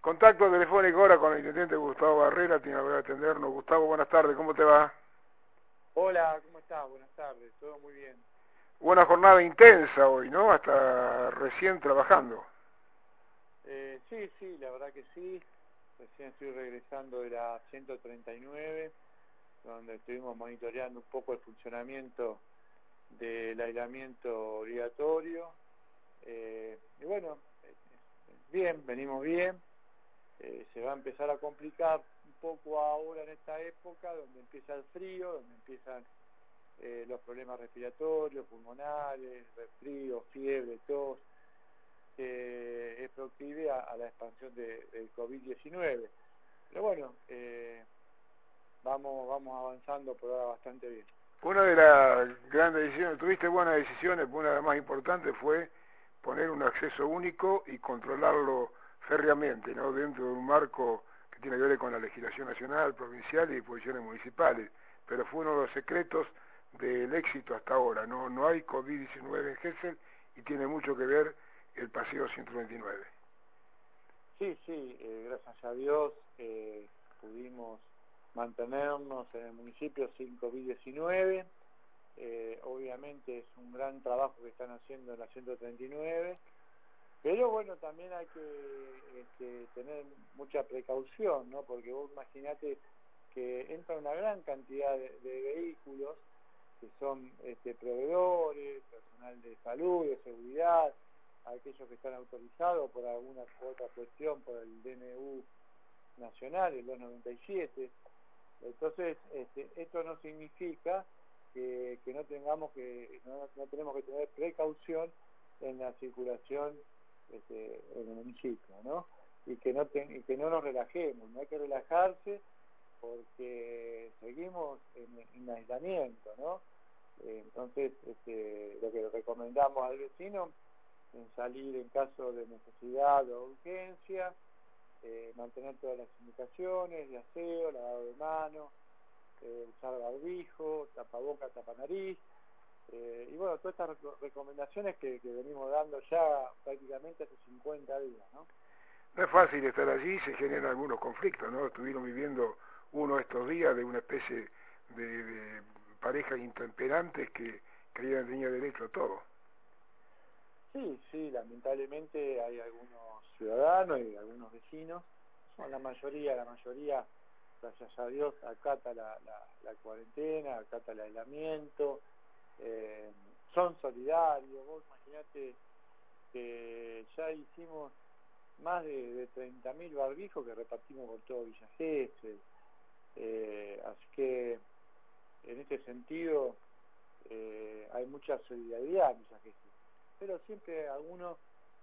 Contacto telefónico ahora con el intendente Gustavo Barrera, tiene que atendernos. Gustavo, buenas tardes, ¿cómo te va? Hola, ¿cómo estás? Buenas tardes, todo muy bien. Buena jornada intensa hoy, ¿no? Hasta recién trabajando. Sí, la verdad que sí. Recién estoy regresando de la 139, donde estuvimos monitoreando un poco el funcionamiento del aislamiento obligatorio. Y bueno, bien, venimos bien. Se va a empezar a complicar un poco ahora en esta época, donde empieza el frío, donde empiezan los problemas respiratorios, pulmonares, resfrío, fiebre, tos, es proclive a la expansión del COVID-19. Pero bueno, vamos avanzando por ahora bastante bien. Una de las grandes decisiones, tuviste buenas decisiones, una de las más importantes fue poner un acceso único y controlarlo férreamente, ¿no? Dentro de un marco que tiene que ver con la legislación nacional, provincial y disposiciones municipales. Pero fue uno de los secretos del éxito hasta ahora. No hay COVID-19 en Gesell y tiene mucho que ver el paseo 129. Sí, gracias a Dios pudimos mantenernos en el municipio sin COVID-19. Obviamente es un gran trabajo que están haciendo en la 139, pero bueno, también hay que tener mucha precaución, ¿no? Porque vos imaginate que entra una gran cantidad de vehículos que son proveedores, personal de salud, de seguridad, aquellos que están autorizados por alguna u otra cuestión, por el DNU nacional, el 297. Entonces, esto no significa que no tenemos que tener precaución en la circulación en el municipio, ¿no? Y que no nos relajemos, no hay que relajarse porque seguimos en aislamiento, ¿no? Entonces, lo que recomendamos al vecino en salir en caso de necesidad o urgencia, mantener todas las indicaciones de aseo, lavado de manos, usar barbijo, tapaboca, tapanariz, y bueno, todas estas recomendaciones que venimos dando ya prácticamente hace 50 días, ¿no? No es fácil estar allí, se generan algunos conflictos, ¿no? Estuvieron viviendo uno estos días de una especie de parejas intemperantes que creían que tenía derecho a todo. Sí, lamentablemente hay algunos ciudadanos y algunos vecinos, son la mayoría, gracias a Dios, acata la cuarentena, acata el aislamiento, son solidarios. Vos imaginate que ya hicimos más de 30.000 barbijos que repartimos por todo Villa Gesell, así que en este sentido hay mucha solidaridad en Villa Gesell, pero siempre alguno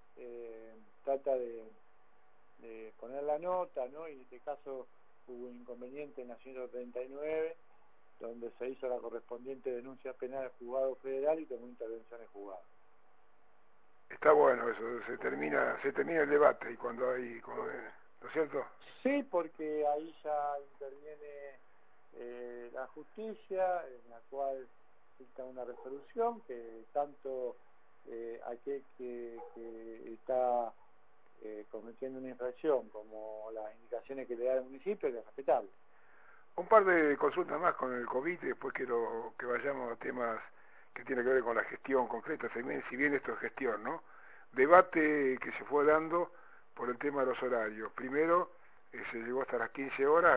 trata de poner la nota, ¿no? Y en este caso hubo un inconveniente en la 139, donde se hizo la correspondiente denuncia penal al juzgado federal y tomó intervención en juzgado. Está bueno eso, se termina el debate y cuando hay, ¿no es cierto? Sí, porque ahí ya interviene la justicia, en la cual dicta una resolución que tanto aquel que está cometiendo una infracción como las indicaciones que le da el municipio es respetable. Un par de consultas más con el COVID y después quiero que vayamos a temas que tienen que ver con la gestión concreta, si bien esto es gestión, ¿no? Debate que se fue dando por el tema de los horarios. Primero, se llegó hasta las 15 horas,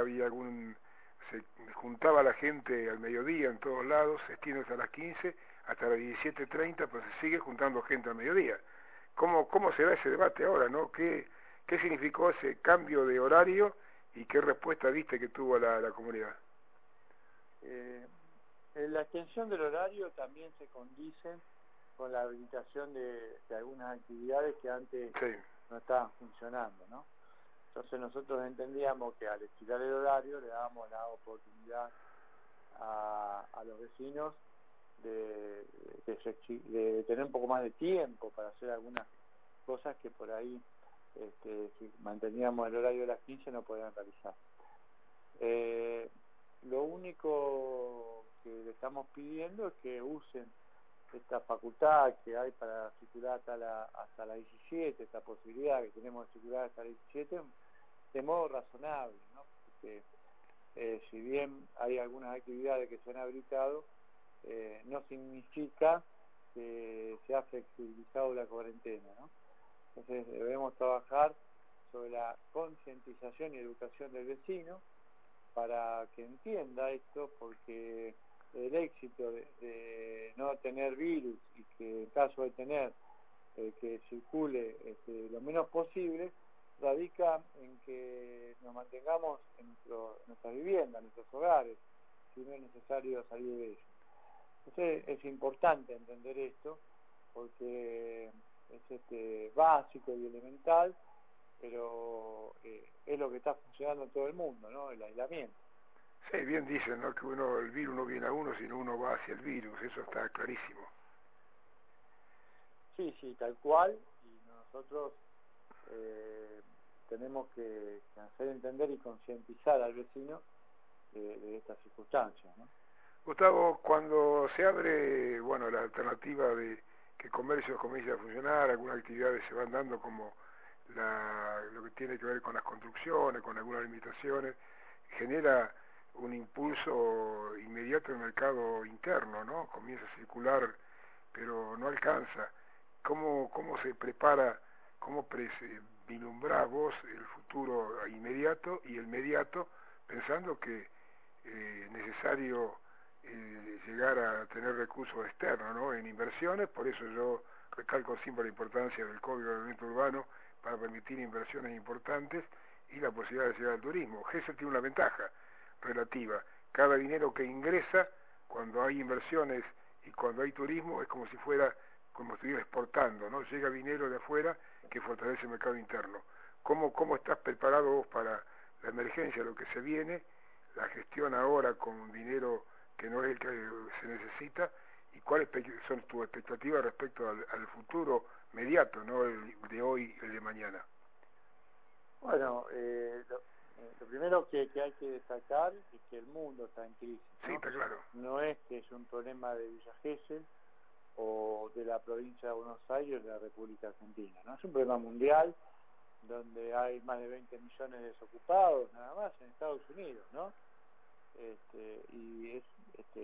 se juntaba la gente al mediodía en todos lados, se extiende hasta las 15, hasta las 17:30, pero se sigue juntando gente al mediodía. ¿Cómo será ese debate ahora, no? ¿Qué significó ese cambio de horario y qué respuesta viste que tuvo la comunidad? La extensión del horario también se condice con la habilitación de algunas actividades que antes Sí. no estaban funcionando, ¿no? Entonces nosotros entendíamos que al estirar el horario le dábamos la oportunidad a los vecinos de tener un poco más de tiempo para hacer algunas cosas que por ahí, si manteníamos el horario de las 15, no podían realizar. Lo único que le estamos pidiendo es que usen esta facultad que hay para circular hasta la 17, esta posibilidad que tenemos de circular hasta la 17, de modo razonable, ¿no? Porque si bien hay algunas actividades que se han habilitado, no significa que se ha flexibilizado la cuarentena, ¿no? Entonces debemos trabajar sobre la concientización y educación del vecino para que entienda esto, porque el éxito de no tener virus y que en caso de tener que circule lo menos posible, radica en que nos mantengamos en nuestras viviendas, en nuestros hogares, si no es necesario salir de ellos. Entonces es importante entender esto, porque es básico y elemental, pero es lo que está funcionando en todo el mundo, ¿no? El aislamiento. Sí, bien dicen, ¿no? Que el virus no viene a uno, sino uno va hacia el virus, eso está clarísimo. Sí, sí, tal cual, y nosotros tenemos que hacer entender y concientizar al vecino de estas circunstancias, ¿no? Gustavo, cuando se abre, bueno, la alternativa de que comercios comiencen a funcionar, algunas actividades se van dando como lo que tiene que ver con las construcciones, con algunas limitaciones, genera un impulso inmediato en el mercado interno, ¿no? Comienza a circular, pero no alcanza. ¿Cómo se prepara, cómo vislumbrás vos el futuro inmediato y el mediato, pensando que es necesario llegar a tener recursos externos, ¿no? En inversiones? Por eso yo recalco siempre la importancia del Código de Ordenamiento Urbano para permitir inversiones importantes y la posibilidad de llegar al turismo. GESEL tiene una ventaja relativa: cada dinero que ingresa cuando hay inversiones y cuando hay turismo es como si estuviera exportando, ¿no? Llega dinero de afuera que fortalece el mercado interno. ¿Cómo estás preparado vos para la emergencia, lo que se viene, la gestión ahora con dinero que no es el que se necesita, y cuáles son tus expectativas respecto al futuro mediato, no el de hoy, el de mañana? Bueno, lo primero que hay que destacar es que el mundo está en crisis, ¿no? Sí, está claro. No es que es un problema de Villa Gesell o de la provincia de Buenos Aires o de la República Argentina, ¿no? Es un problema mundial, donde hay más de 20 millones de desocupados nada más en Estados Unidos, ¿no? Y es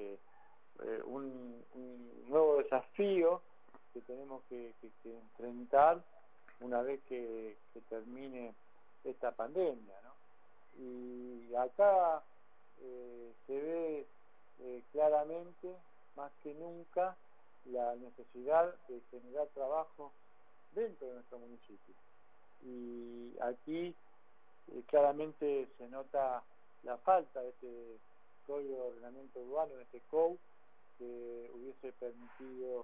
un nuevo desafío que tenemos que enfrentar una vez que termine esta pandemia, ¿no? Y acá se ve claramente, más que nunca, la necesidad de generar trabajo dentro de nuestro municipio. Y aquí claramente se nota la falta de este Código de Ordenamiento Urbano, de este COU, que hubiese permitido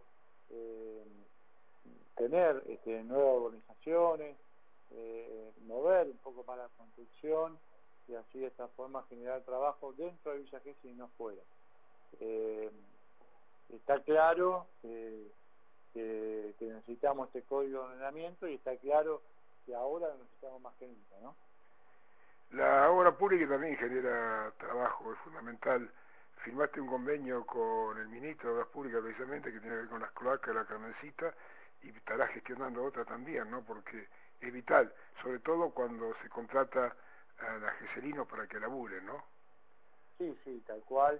tener nuevas organizaciones, mover un poco más la construcción y así de esta forma generar trabajo dentro de Villa Gesell y no fuera. Está claro que necesitamos este código de ordenamiento y está claro que ahora lo necesitamos más que nunca, ¿no? La obra pública también genera trabajo, es fundamental. Firmaste un convenio con el ministro de Obras Públicas precisamente que tiene que ver con las cloacas de la Carmencita, y estarás gestionando otra también, ¿no? Porque es vital, sobre todo cuando se contrata a las geselinos para que laburen, ¿no? Sí, sí, tal cual.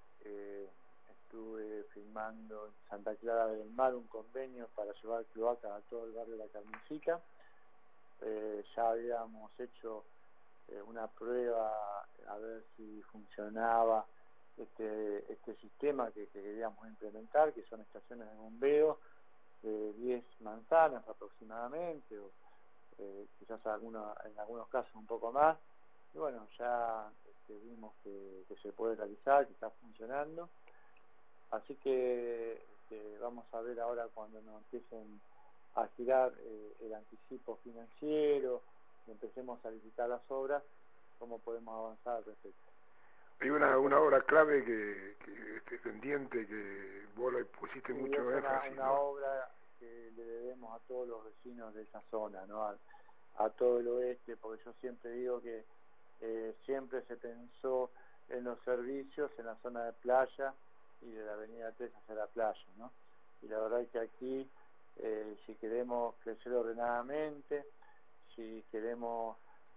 Estuve firmando en Santa Clara del Mar un convenio para llevar cloacas a todo el barrio de la Carmencita. Ya habíamos hecho una prueba a ver si funcionaba este sistema que queríamos implementar, que son estaciones de bombeo de 10 manzanas aproximadamente, o quizás en algunos casos un poco más. Y bueno, ya vimos que se puede realizar, que está funcionando. Así que vamos a ver ahora cuando nos empiecen a girar el anticipo financiero y empecemos a licitar las obras, cómo podemos avanzar al respecto. Hay una obra clave que pendiente, que vos le pusiste mucho énfasis, una ¿no? obra que le debemos a todos los vecinos de esa zona, ¿no? A todo el oeste, porque yo siempre digo que siempre se pensó en los servicios en la zona de playa y de la avenida 3 hacia la playa, ¿no? Y la verdad es que aquí, si queremos crecer ordenadamente, si queremos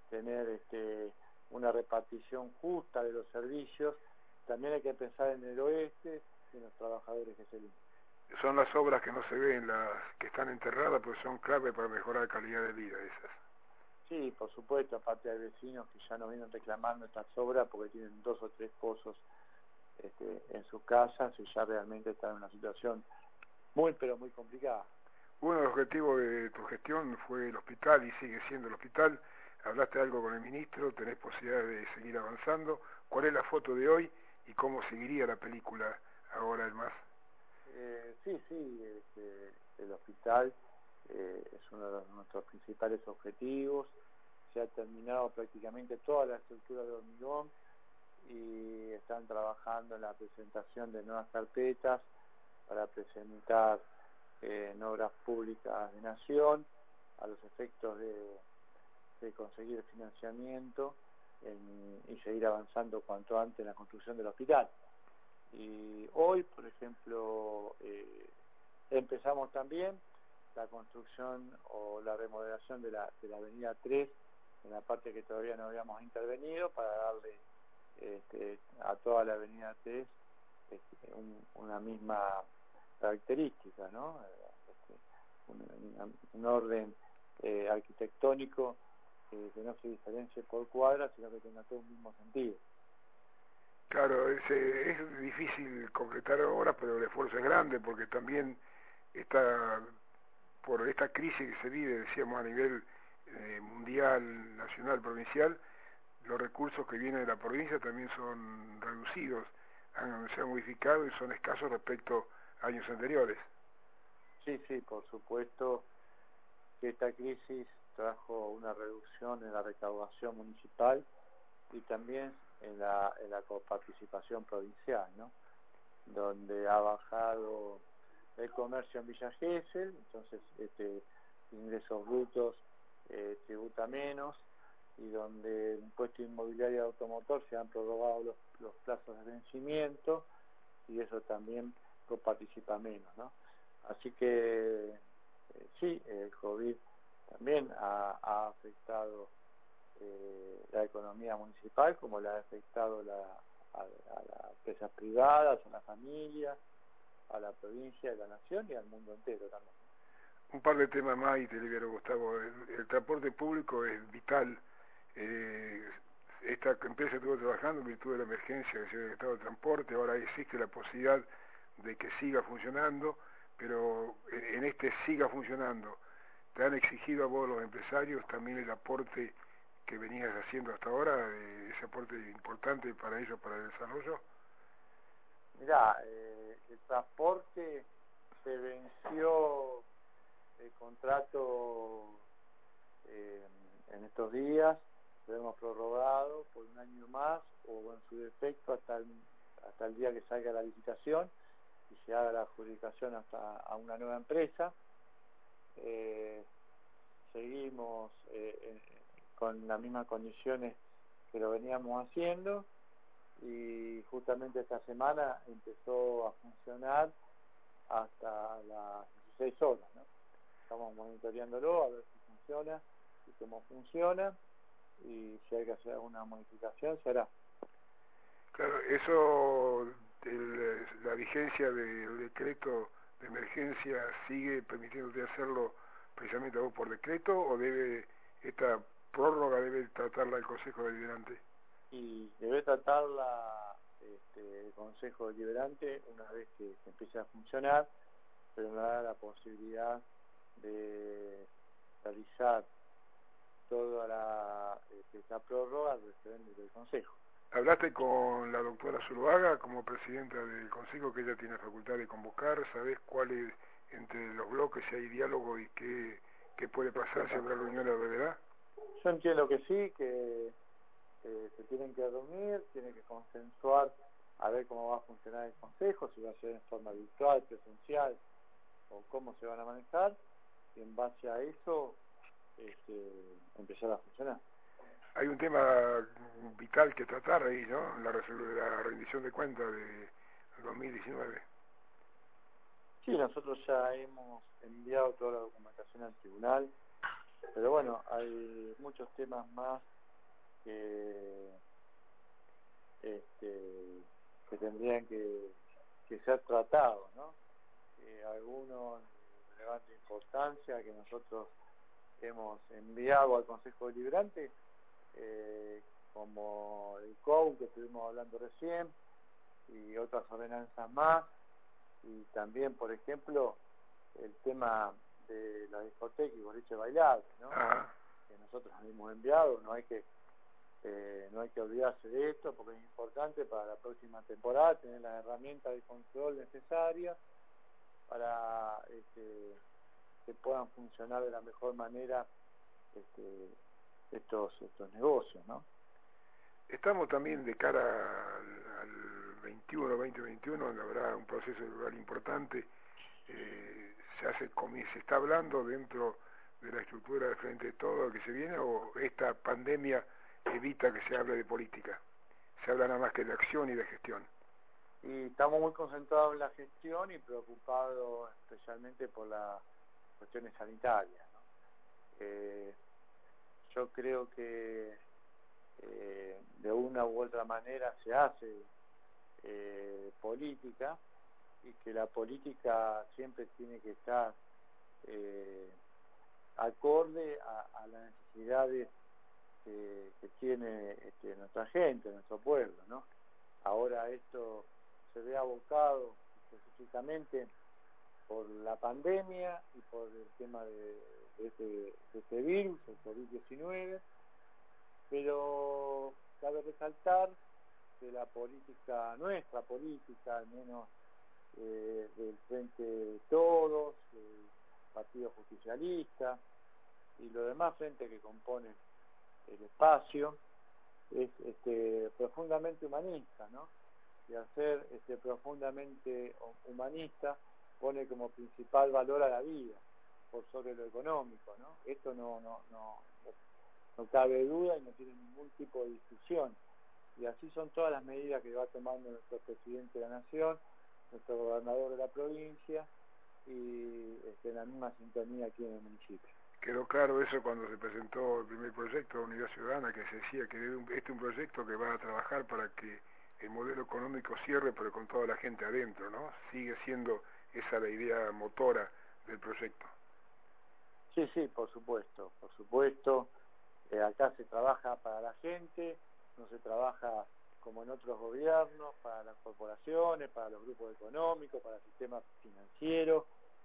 tener una repartición justa de los servicios. También hay que pensar en el oeste y en los trabajadores que se vienen. Son las obras que no se ven, las que están enterradas, pues son clave para mejorar la calidad de vida esas. Sí, por supuesto, aparte hay vecinos que ya no vienen reclamando estas obras porque tienen 2 o 3 pozos en sus casas y ya realmente están en una situación muy, pero muy complicada. Uno de los objetivos de tu gestión fue el hospital y sigue siendo el hospital. Hablaste algo con el ministro, tenés posibilidad de seguir avanzando. ¿Cuál es la foto de hoy y cómo seguiría la película ahora el MAS? Sí, el hospital es uno de nuestros principales objetivos. Se ha terminado prácticamente toda la estructura de hormigón y están trabajando en la presentación de nuevas carpetas para presentar en obras públicas de nación a los efectos de conseguir financiamiento y seguir avanzando cuanto antes en la construcción del hospital. Y hoy, por ejemplo, empezamos también la construcción o la remodelación de la avenida 3, en la parte que todavía no habíamos intervenido, para darle a toda la avenida 3 una misma característica, ¿no? Un orden arquitectónico que no se diferencie por cuadras, sino que tenga todo un mismo sentido. Claro, es difícil concretar ahora, pero el esfuerzo es grande porque también está por esta crisis que se vive, decíamos, a nivel mundial, nacional, provincial, los recursos que vienen de la provincia también son reducidos, se han modificado y son escasos respecto a años anteriores. Sí, por supuesto que esta crisis trajo una reducción en la recaudación municipal y también en la coparticipación provincial, ¿no? Donde ha bajado el comercio en Villa Gesell, entonces ingresos brutos tributa menos, y donde el impuesto inmobiliario de automotor se han prorrogado los plazos de vencimiento y eso también coparticipa menos, ¿no? Así que sí, el COVID también ha afectado la economía municipal, como la ha afectado a las empresas privadas, a las familias, a la provincia, a la nación y al mundo entero también. Un par de temas más y te libero, Gustavo. El transporte público es vital. Esta empresa estuvo trabajando en virtud de la emergencia que se había estado de transporte, ahora existe la posibilidad de que siga funcionando, pero en siga funcionando, ¿te han exigido a vos los empresarios también el aporte que venías haciendo hasta ahora, ese aporte importante para ellos, para el desarrollo? Mirá, el transporte se venció el contrato en estos días, lo hemos prorrogado por 1 año más, o en su defecto hasta el día que salga la licitación y se haga la adjudicación a una nueva empresa. Seguimos con las mismas condiciones que lo veníamos haciendo y justamente esta semana empezó a funcionar hasta las 16 horas, ¿no? Estamos monitoreándolo a ver si funciona y cómo funciona, y si hay que hacer alguna modificación se hará. Claro, eso, la vigencia del decreto de emergencia sigue permitiéndote hacerlo precisamente a vos por decreto, o esta prórroga debe tratarla el Consejo Deliberante? Y debe tratarla el Consejo Deliberante una vez que empiece a funcionar, pero nos da la posibilidad de realizar toda esta prórroga al referéndum del Consejo. ¿Hablaste con la doctora Zuluaga como presidenta del Consejo, que ella tiene facultad de convocar? ¿Sabés cuál es entre los bloques, si hay diálogo y qué puede pasar, si habrá reunión a la brevedad? Yo entiendo que sí, que se tienen que reunir, tienen que consensuar a ver cómo va a funcionar el Consejo, si va a ser en forma virtual, presencial o cómo se van a manejar, y en base a eso empezar a funcionar. Hay un tema vital que tratar ahí, ¿no? La rendición de cuentas de 2019. Sí, nosotros ya hemos enviado toda la documentación al tribunal, pero bueno, hay muchos temas más que, que tendrían que ser tratados, ¿no? Algunos de relevante importancia que nosotros hemos enviado al Consejo Deliberante, como el COU que estuvimos hablando recién, y otras ordenanzas más, y también, por ejemplo, el tema de la discoteca y boliche bailable, ¿no? Que nosotros hemos enviado. No hay que olvidarse de esto, porque es importante para la próxima temporada tener las herramientas de control necesarias para que puedan funcionar de la mejor manera estos negocios, ¿no? Estamos también de cara al 2021, donde habrá un proceso electoral importante. Se está hablando dentro de la estructura de Frente de Todo que se viene, o esta pandemia evita que se hable de política, se habla nada más que de acción y de gestión. Y estamos muy concentrados en la gestión y preocupados especialmente por las cuestiones sanitarias, ¿no? Yo creo que de una u otra manera se hace política, y que la política siempre tiene que estar acorde a las necesidades que tiene nuestra gente, nuestro pueblo, ¿no? Ahora esto se ve abocado específicamente por la pandemia y por el tema de este virus, el COVID-19, pero cabe resaltar que la política, nuestra política, al menos del Frente de Todos, el Partido Justicialista y los demás frentes que componen el espacio, es profundamente humanista, ¿no? Y al ser profundamente humanista pone como principal valor a la vida por sobre lo económico, ¿no? Esto no cabe duda y no tiene ningún tipo de discusión, y así son todas las medidas que va tomando nuestro presidente de la Nación, nuestro gobernador de la provincia, y en la misma sintonía aquí en el municipio. Quedó claro eso cuando se presentó el primer proyecto de Unidad Ciudadana, que se decía que este es un proyecto que va a trabajar para que el modelo económico cierre, pero con toda la gente adentro, ¿no? Sigue siendo esa la idea motora del proyecto. Sí, por supuesto. Acá se trabaja para la gente, no se trabaja como en otros gobiernos, para las corporaciones, para los grupos económicos, para el sistema financiero.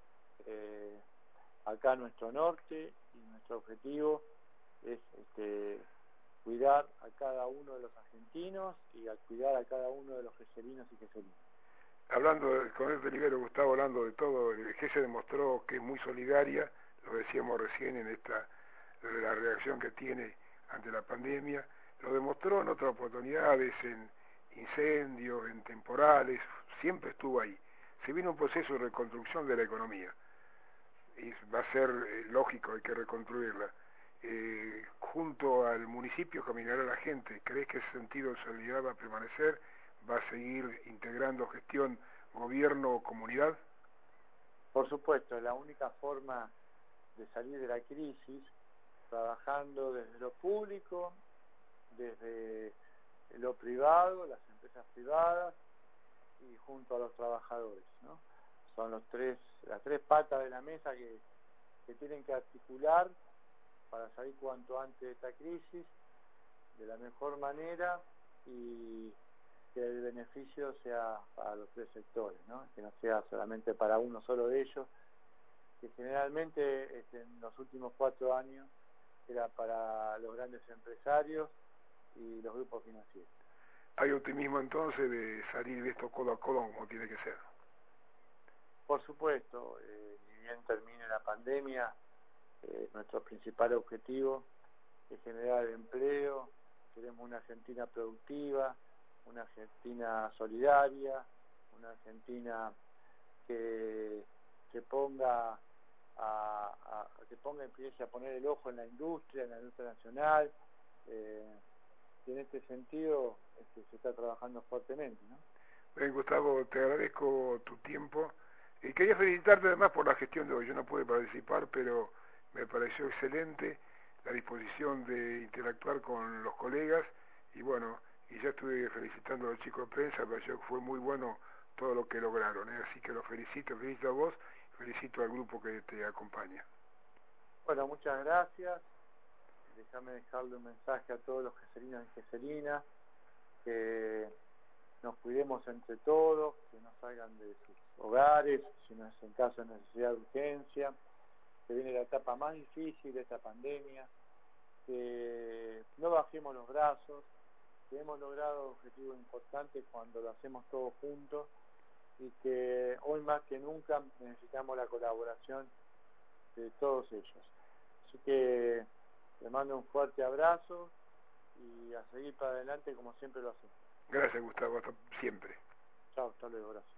Acá nuestro norte y nuestro objetivo es cuidar a cada uno de los argentinos y al cuidar a cada uno de los geselinos y geselinas. Hablando con el delibero, Gustavo, hablando de todo, el GESE demostró que es muy solidaria, lo decíamos recién en la reacción que tiene ante la pandemia, lo demostró en otras oportunidades, en incendios, en temporales, siempre estuvo ahí. Se viene un proceso de reconstrucción de la economía, y va a ser lógico, hay que reconstruirla. Junto al municipio caminará la gente. ¿Crees que ese sentido de solidaridad va a permanecer? ¿Va a seguir integrando gestión, gobierno o comunidad? Por supuesto, la única forma de salir de la crisis, trabajando desde lo público, desde lo privado, las empresas privadas y junto a los trabajadores, ¿no? Son las tres patas de la mesa que tienen que articular para salir cuanto antes de esta crisis de la mejor manera, y que el beneficio sea para los tres sectores, ¿no? Que no sea solamente para uno solo de ellos, que generalmente en los últimos 4 años era para los grandes empresarios y los grupos financieros. ¿Hay optimismo entonces de salir de esto codo a codo como tiene que ser? Por supuesto, ni bien termine la pandemia, nuestro principal objetivo es generar empleo. Queremos una Argentina productiva, una Argentina solidaria, una Argentina que ponga empiece a poner el ojo en la industria nacional, y en este sentido se está trabajando fuertemente, ¿no? Bien, Gustavo, te agradezco tu tiempo. Quería felicitarte además por la gestión de hoy. Yo no pude participar, pero me pareció excelente la disposición de interactuar con los colegas y bueno, y ya estuve felicitando a los chicos de prensa, pero yo fue muy bueno todo lo que lograron, así que los felicito a vos, felicito al grupo que te acompaña. Bueno, muchas gracias. Déjame dejarle un mensaje a todos los geselinos y geselinas, que nos cuidemos entre todos, que no salgan de sus hogares, si no es en caso de necesidad de urgencia, que viene la etapa más difícil de esta pandemia, que no bajemos los brazos, que hemos logrado objetivos importantes cuando lo hacemos todos juntos y que hoy más que nunca necesitamos la colaboración de todos ellos. Así que te mando un fuerte abrazo y a seguir para adelante como siempre lo hacemos. Gracias, Gustavo, hasta siempre. Chao, hasta luego, gracias.